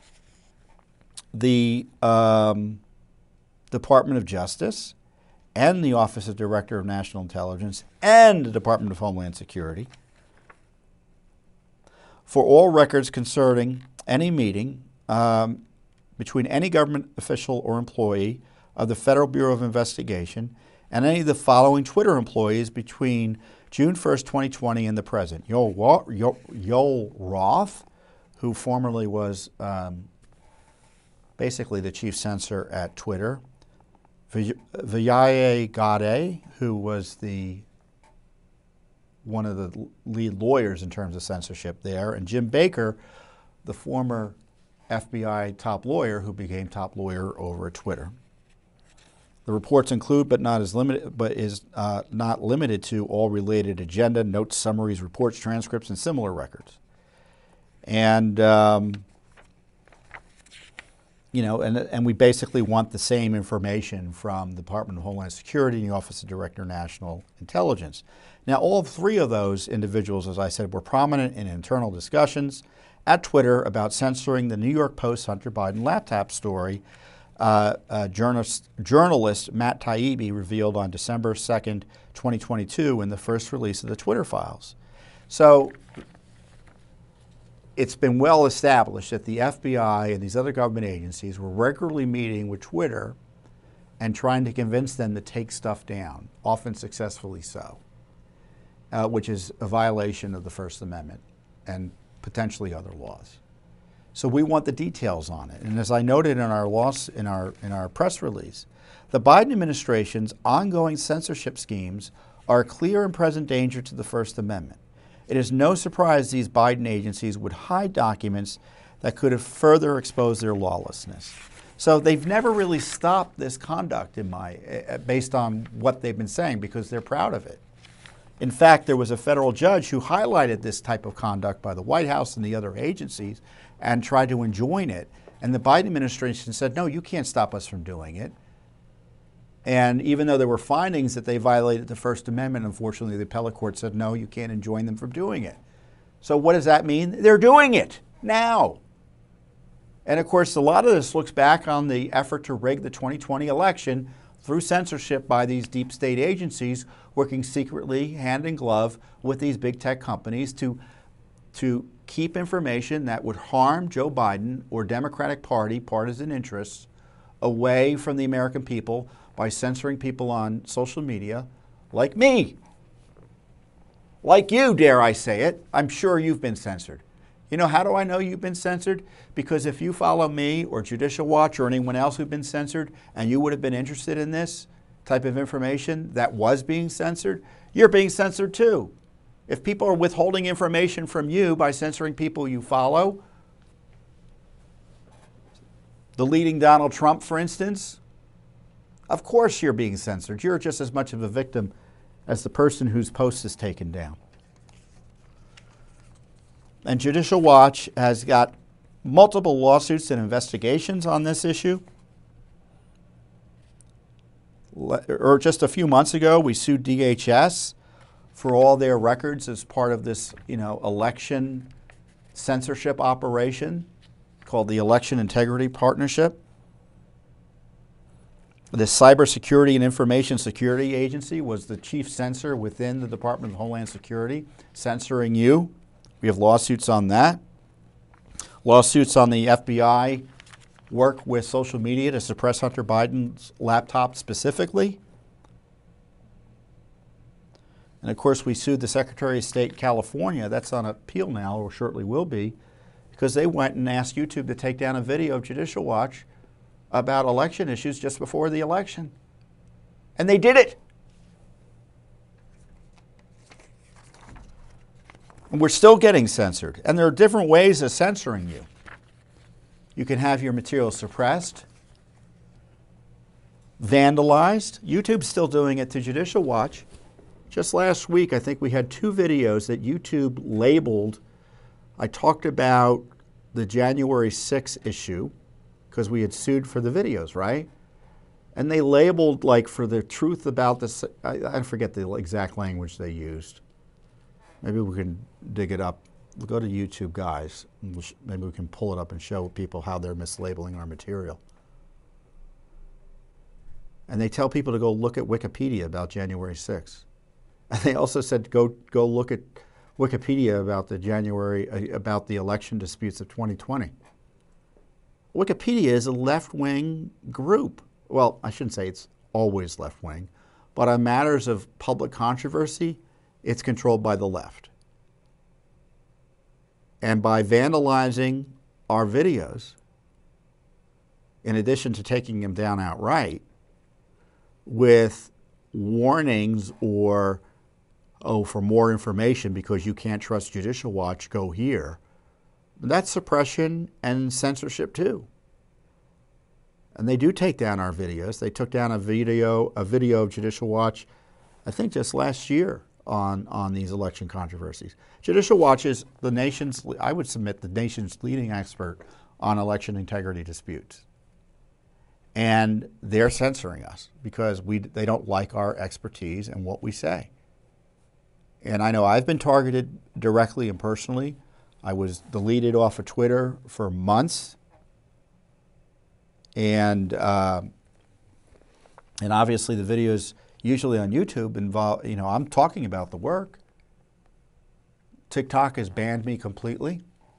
the um, Department of Justice and the Office of Director of National Intelligence and the Department of Homeland Security for all records concerning any meeting um, between any government official or employee of the Federal Bureau of Investigation and any of the following Twitter employees between June first, twenty twenty and the present. Yoel, Yoel, Yoel Roth, who formerly was um, basically the chief censor at Twitter, Vijay Gadde, who was the one of the lead lawyers in terms of censorship there, and Jim Baker, the former F B I top lawyer who became top lawyer over at Twitter. The reports include, but not as limited, but is uh, not limited to, all related agenda, notes, summaries, reports, transcripts, and similar records. And um, You know, and, and we basically want the same information from the Department of Homeland Security and the Office of Director of National Intelligence. Now, all three of those individuals, as I said, were prominent in internal discussions at Twitter about censoring the New York Post Hunter Biden laptop story. Uh, uh, journalist, journalist Matt Taibbi revealed on December second, twenty twenty-two in the first release of the Twitter files. So it's been well established that the F B I and these other government agencies were regularly meeting with Twitter and trying to convince them to take stuff down, often successfully so, uh, which is a violation of the First Amendment and potentially other laws. So we want the details on it. And as I noted in our loss, in our in our press release, the Biden administration's ongoing censorship schemes are a clear and present danger to the First Amendment. It is no surprise these Biden agencies would hide documents that could have further exposed their lawlessness. So they've never really stopped this conduct in my, uh, based on what they've been saying, because they're proud of it. In fact, there was a federal judge who highlighted this type of conduct by the White House and the other agencies and tried to enjoin it. And the Biden administration said, no, you can't stop us from doing it. And even though there were findings that they violated the First Amendment, unfortunately, the appellate court said, no, you can't enjoin them from doing it. So what does that mean? They're doing it now. And of course, a lot of this looks back on the effort to rig the twenty twenty election through censorship by these deep state agencies working secretly, hand in glove, with these big tech companies to, to keep information that would harm Joe Biden or Democratic Party partisan interests away from the American people by censoring people on social media like me. Like you, dare I say it. I'm sure you've been censored. You know, how do I know you've been censored? Because if you follow me or Judicial Watch or anyone else who've been censored and you would have been interested in this type of information that was being censored, you're being censored too. If people are withholding information from you by censoring people you follow, the leading Donald Trump, for instance, of course you're being censored. You're just as much of a victim as the person whose post is taken down. And Judicial Watch has got multiple lawsuits and investigations on this issue. Le- or just a few months ago, we sued D H S for all their records as part of this, you know, election censorship operation called the Election Integrity Partnership. The Cybersecurity and Information Security Agency was the chief censor within the Department of Homeland Security, censoring you. We have lawsuits on that. Lawsuits on the F B I work with social media to suppress Hunter Biden's laptop specifically. And of course, we sued the Secretary of State California. That's on appeal now, or shortly will be, because they went and asked YouTube to take down a video of Judicial Watch about election issues just before the election. And they did it. And we're still getting censored. And there are different ways of censoring you. You can have your material suppressed, vandalized. YouTube's still doing it to Judicial Watch. Just last week, I think we had two videos that YouTube labeled. I talked about the January sixth issue because we had sued for the videos, right? And they labeled, like, for the truth about this, I, I forget the exact language they used. Maybe we can dig it up. We'll go to YouTube, guys. And we'll sh- maybe we can pull it up and show people how they're mislabeling our material. And they tell people to go look at Wikipedia about January sixth. And they also said go go look at Wikipedia about the January uh, about the election disputes of twenty twenty. Wikipedia is a left-wing group. Well, I shouldn't say it's always left-wing, but on matters of public controversy, it's controlled by the left. And by vandalizing our videos, in addition to taking them down outright, with warnings or, oh, for more information because you can't trust Judicial Watch, go here, that's suppression and censorship too. And they do take down our videos. They took down a video, a video of Judicial Watch, I think just last year, on, on these election controversies. Judicial Watch is the nation's, I would submit, the nation's leading expert on election integrity disputes. And they're censoring us because we, they don't like our expertise and what we say. And I know I've been targeted directly and personally. I was deleted off of Twitter for months. And, uh, and obviously the videos usually on YouTube involve, you know, I'm talking about the work. TikTok has banned me completely.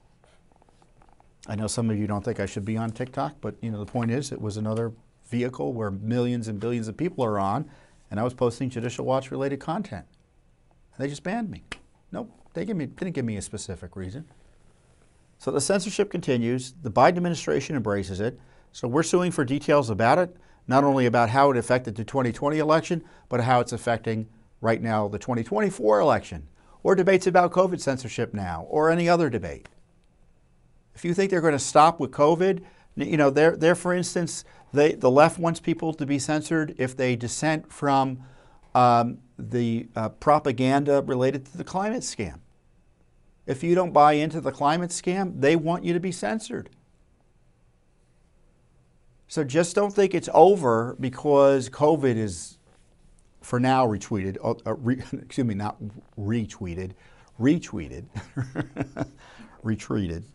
I know some of you don't think I should be on TikTok, but you know, the point is it was another vehicle where millions and billions of people are on, and I was posting Judicial Watch related content. And they just banned me. Nope, they give me, didn't give me a specific reason. So the censorship continues. The Biden administration embraces it. So we're suing for details about it, not only about how it affected the twenty twenty election, but how it's affecting right now the twenty twenty-four election, or debates about COVID censorship now, or any other debate. If you think they're going to stop with COVID, you know, they're, they're for instance, they, the left wants people to be censored if they dissent from um, the uh, propaganda related to the climate scam. If you don't buy into the climate scam, they want you to be censored. So just don't think it's over because COVID is, for now, retweeted, uh, uh, re, excuse me, not retweeted, retweeted, retreated.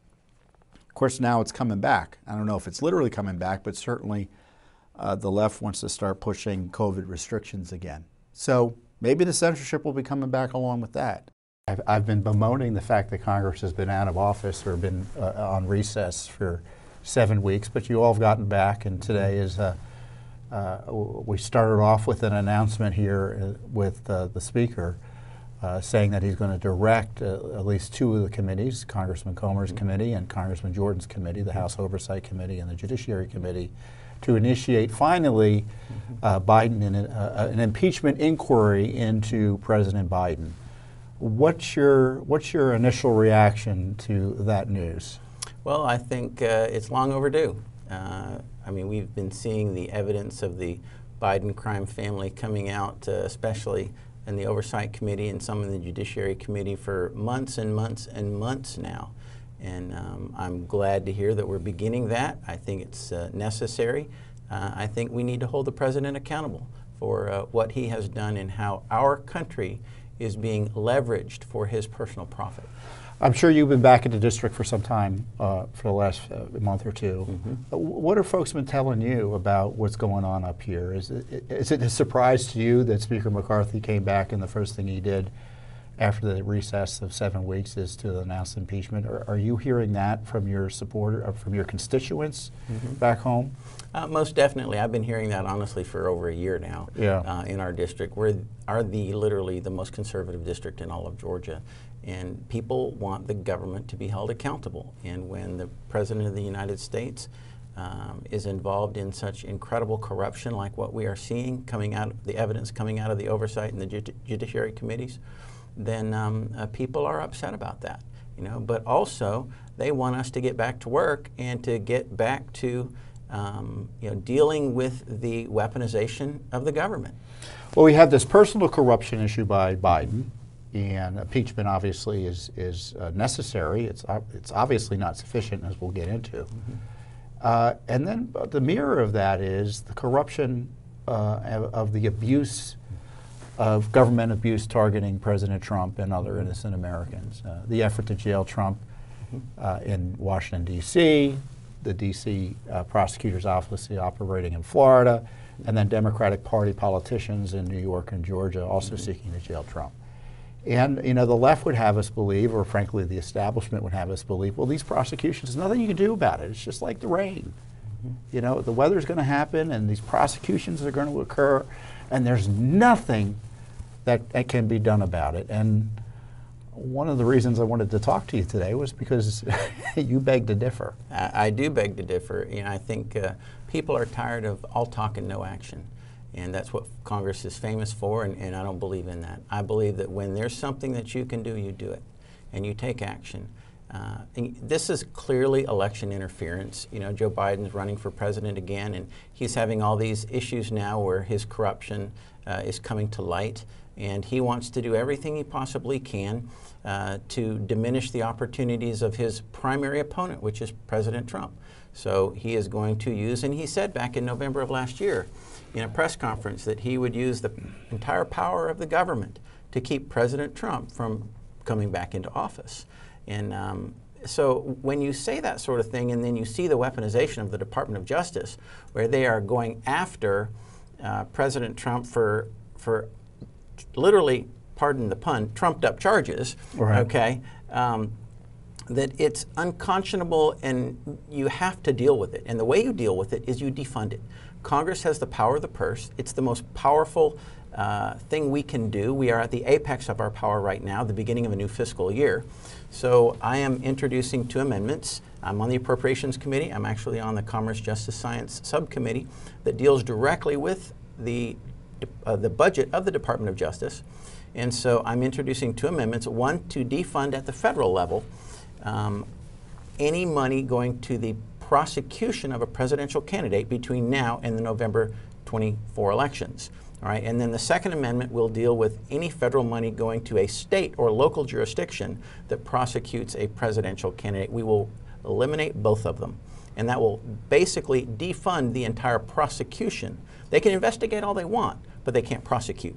Of course, now it's coming back. I don't know if it's literally coming back, but certainly uh, the left wants to start pushing COVID restrictions again. So maybe the censorship will be coming back along with that. I've, I've been bemoaning the fact that Congress has been out of office or been uh, on recess for seven weeks, but you all have gotten back, and today is, uh, uh, we started off with an announcement here uh, with uh, the Speaker uh, saying that he's going to direct uh, at least two of the committees, Congressman Comer's mm-hmm. committee and Congressman Jordan's committee, the House Oversight Committee and the Judiciary Committee, to initiate finally mm-hmm. uh, Biden in a, uh, an impeachment inquiry into President Biden. What's your, what's your initial reaction to that news? Well, I think uh, it's long overdue. Uh, I mean, we've been seeing the evidence of the Biden crime family coming out, uh, especially in the Oversight Committee and some in the Judiciary Committee for months and months and months now. And um, I'm glad to hear that we're beginning that. I think it's uh, necessary. Uh, I think we need to hold the president accountable for uh, what he has done and how our country is being leveraged for his personal profit. I'm sure you've been back in the district for some time, uh, for the last uh, month or two. Mm-hmm. uh, what have folks been telling you about what's going on up here? Is it, is it a surprise to you that Speaker McCarthy came back and the first thing he did after the recess of seven weeks is to announce impeachment? Or are you hearing that from your supporter, or from your constituents mm-hmm. back home? Uh, most definitely. I've been hearing that honestly for over a year now yeah. uh, in our district. We're are the literally the most conservative district in all of Georgia. And people want the government to be held accountable. And when the President of the United States um, is involved in such incredible corruption like what we are seeing coming out, the evidence coming out of the Oversight and the Judi Judiciary Committees, then um, uh, people are upset about that. You know, but also they want us to get back to work and to get back to um, you know, dealing with the weaponization of the government. Well, we have this personal corruption issue by Biden. And impeachment obviously is, is uh, necessary. It's, uh, it's obviously not sufficient, as we'll get into. Mm-hmm. uh, and then uh, the mirror of that is the corruption uh, of, of the abuse of government abuse targeting President Trump and other innocent Americans. Uh, the effort to jail Trump mm-hmm. uh, in Washington, D C, the D C uh, prosecutor's office operating in Florida, and then Democratic Party politicians in New York and Georgia also mm-hmm. seeking to jail Trump. And, you know, the left would have us believe, or frankly the establishment would have us believe, well, these prosecutions, there's nothing you can do about it. It's just like the rain. Mm-hmm. You know, the weather's going to happen and these prosecutions are going to occur and there's nothing that, that can be done about it. And one of the reasons I wanted to talk to you today was because you beg to differ. I, I do beg to differ. You know, I think uh, people are tired of all talk and no action. And that's what Congress is famous for, and, and I don't believe in that. I believe that when there's something that you can do, you do it, and you take action. Uh, and this is clearly election interference. You know, Joe Biden's running for president again, and he's having all these issues now where his corruption uh, is coming to light, and he wants to do everything he possibly can uh, to diminish the opportunities of his primary opponent, which is President Trump. So he is going to use, and he said back in November of last year, in a press conference, that he would use the entire power of the government to keep President Trump from coming back into office. And um, so when you say that sort of thing and then you see the weaponization of the Department of Justice, where they are going after uh, President Trump for, for literally, pardon the pun, trumped up charges, right. okay, um, that it's unconscionable and you have to deal with it. And the way you deal with it is you defund it. Congress has the power of the purse. It's the most powerful uh, thing we can do. We are at the apex of our power right now, the beginning of a new fiscal year. So I am introducing two amendments. I'm on the Appropriations Committee. I'm actually on the Commerce, Justice, Science Subcommittee that deals directly with the, uh, the budget of the Department of Justice. And so I'm introducing two amendments, one to defund at the federal level, um, any money going to the prosecution of a presidential candidate between now and the November twenty-four elections. All right, and then the Second Amendment will deal with any federal money going to a state or local jurisdiction that prosecutes a presidential candidate. We will eliminate both of them, and that will basically defund the entire prosecution. They can investigate all they want, but they can't prosecute.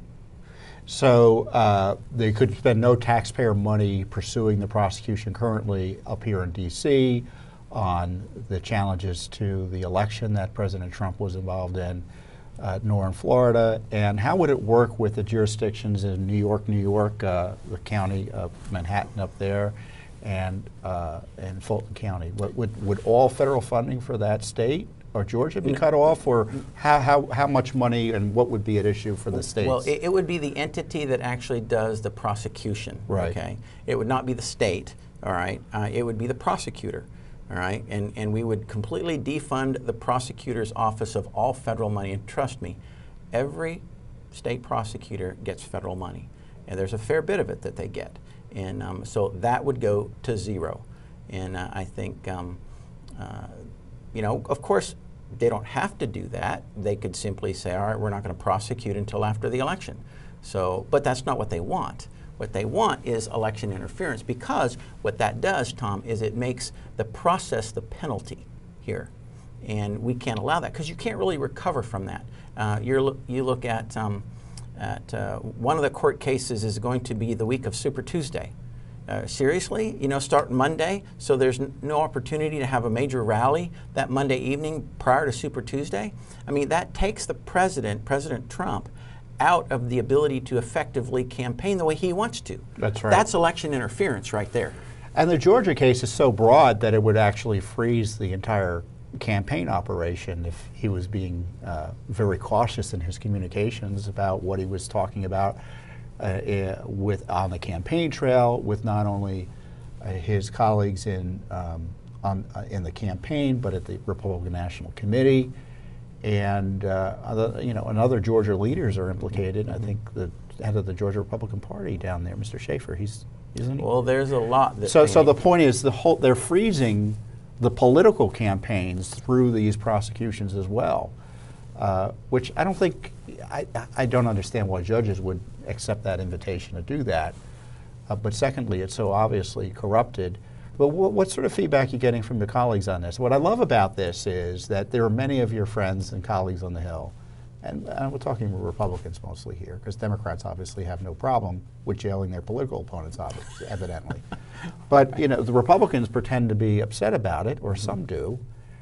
So uh, they could spend no taxpayer money pursuing the prosecution currently up here in D C on the challenges to the election that President Trump was involved in, uh, nor in Florida. And how would it work with the jurisdictions in New York, New York, uh, the county of Manhattan up there, and uh, and Fulton County? What, would would all federal funding for that state or Georgia be cut off, or how, how, how much money and what would be at issue for the states? Well, it, it would be the entity that actually does the prosecution. Right. Okay. It would not be the state. All right. Uh, it would be the prosecutor. All right. And and we would completely defund the prosecutor's office of all federal money. And trust me, every state prosecutor gets federal money, and there's a fair bit of it that they get. And um, so that would go to zero. And uh, I think. Um, uh, You know, of course, they don't have to do that. They could simply say, all right, we're not going to prosecute until after the election. So, but that's not what they want. What they want is election interference, because what that does, Tom, is it makes the process the penalty here. And we can't allow that, because you can't really recover from that. Uh, you're, you look at, um, at uh, one of the court cases is going to be the week of Super Tuesday. Uh, seriously, you know, starting Monday, so there's n no opportunity to have a major rally that Monday evening prior to Super Tuesday. I mean, that takes the president, President Trump, out of the ability to effectively campaign the way he wants to. That's right. That's election interference right there. And the Georgia case is so broad that it would actually freeze the entire campaign operation if he was being uh, very cautious in his communications about what he was talking about. Uh, uh, with on the campaign trail, with not only uh, his colleagues in um, on, uh, in the campaign, but at the Republican National Committee, and uh, other, you know, and other Georgia leaders are implicated. Mm-hmm. I think the head of the Georgia Republican Party down there, Mister Schaefer, he's isn't he? Well, there's a lot. That so, so the point is, the whole they're freezing the political campaigns through these prosecutions as well, uh, which I don't think I, I don't understand why judges would accept that invitation to do that. Uh, but secondly, it's so obviously corrupted. But what, what sort of feedback are you getting from your colleagues on this? What I love about this is that there are many of your friends and colleagues on the Hill, and uh, we're talking Republicans mostly here, because Democrats obviously have no problem with jailing their political opponents, obviously, evidently. But you know, the Republicans pretend to be upset about it, or some do,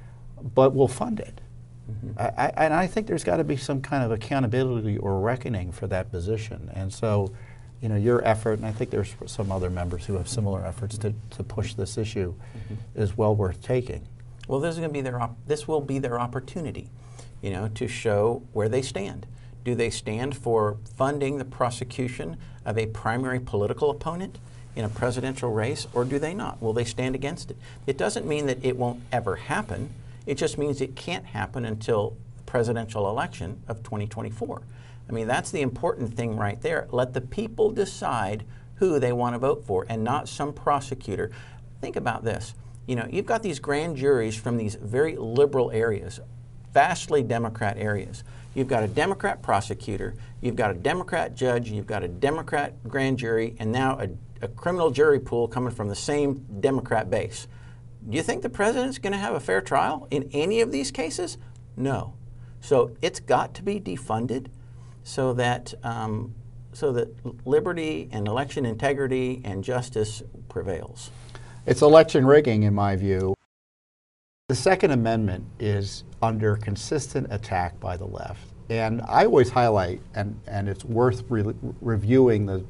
but will fund it. Mm-hmm. I, I, and I think there's got to be some kind of accountability or reckoning for that position. And so, you know, your effort, and I think there's some other members who have similar efforts to, to push this issue, mm-hmm. is well worth taking. Well, this is going to be their op this will be their opportunity, you know, to show where they stand. Do they stand for funding the prosecution of a primary political opponent in a presidential race, or do they not? Will they stand against it? It doesn't mean that it won't ever happen. It just means it can't happen until the presidential election of twenty twenty-four. I mean, that's the important thing right there. Let the people decide who they want to vote for, and not some prosecutor. Think about this. You know, you've got these grand juries from these very liberal areas, vastly Democrat areas. You've got a Democrat prosecutor, you've got a Democrat judge, you've got a Democrat grand jury, and now a, a criminal jury pool coming from the same Democrat base. Do you think the president's going to have a fair trial in any of these cases? No. So it's got to be defunded so that um, so that liberty and election integrity and justice prevails. It's election rigging, in my view. The Second Amendment is under consistent attack by the left, and I always highlight, and and it's worth re reviewing the.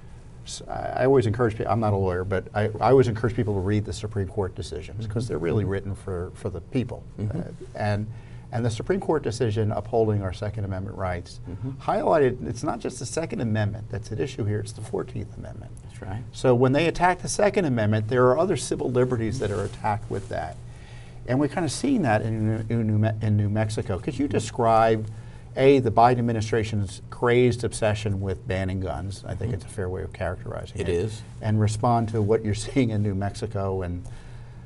I always encourage people, I'm not a lawyer, but I, I always encourage people to read the Supreme Court decisions, because they're really written for, for the people. Mm-hmm. uh, and, and the Supreme Court decision upholding our Second Amendment rights mm-hmm. highlighted, it's not just the Second Amendment that's at issue here, it's the fourteenth Amendment. That's right. So when they attack the Second Amendment, there are other civil liberties that are attacked with that. And we're kind of seeing that in, in, New, Me in New Mexico. Could you describe A, the Biden administration's crazed obsession with banning guns? I think mm-hmm. it's a fair way of characterizing it. It is. And respond to what you're seeing in New Mexico and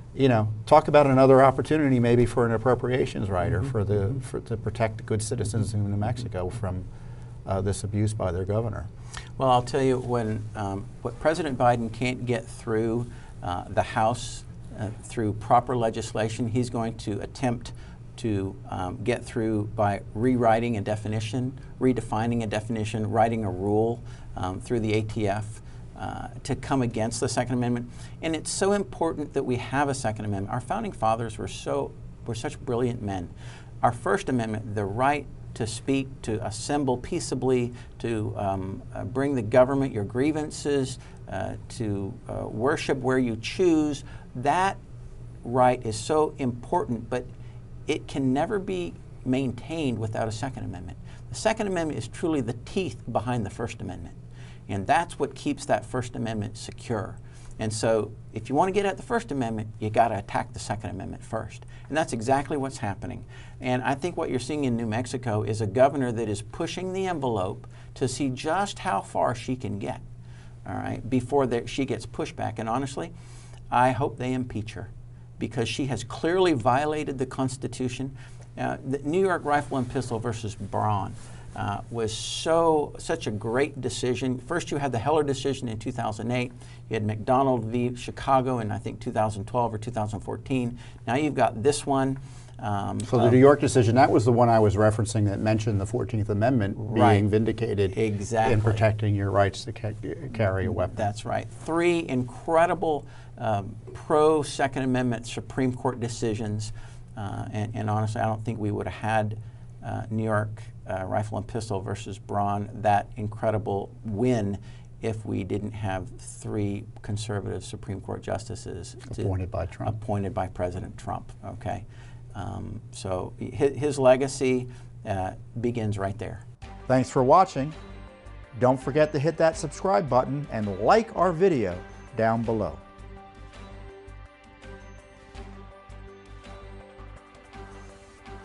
you know, talk about another opportunity maybe for an appropriations rider Mm-hmm. for the for, to protect the good citizens in New Mexico from uh, this abuse by their governor. Well, I'll tell you, when um, what President Biden can't get through uh, the House uh, through proper legislation, he's going to attempt to um, get through by rewriting a definition, redefining a definition, writing a rule um, through the A T F uh, to come against the Second Amendment. And it's so important that we have a Second Amendment. Our founding fathers were so were such brilliant men. Our First Amendment, the right to speak, to assemble peaceably, to um, uh, bring the government your grievances, uh, to uh, worship where you choose, that right is so important, but it can never be maintained without a Second Amendment. The Second Amendment is truly the teeth behind the First Amendment, and that's what keeps that First Amendment secure. And so if you want to get at the First Amendment, you got to attack the Second Amendment first. And that's exactly what's happening. And I think what you're seeing in New Mexico is a governor that is pushing the envelope to see just how far she can get, all right, before there, she gets pushback. And honestly, I hope they impeach her, because she has clearly violated the Constitution. Uh, the New York Rifle and Pistol versus Braun uh, was so such a great decision. First, you had the Heller decision in two thousand eight. You had McDonald v. Chicago in, I think, two thousand twelve or two thousand fourteen. Now you've got this one. Um, So the uh, New York decision, that was the one I was referencing that mentioned the fourteenth Amendment Right. being vindicated Exactly. in protecting your rights to ca carry a weapon. That's right. Three incredible um, pro-Second Amendment Supreme Court decisions. Uh, and, and honestly, I don't think we would have had uh, New York uh, Rifle and Pistol versus Braun, that incredible win, if we didn't have three conservative Supreme Court justices to- Appointed by Trump. appointed by President Trump. Okay, um, so his, his legacy uh, begins right there. Thanks for watching. Don't forget to hit that subscribe button and like our video down below.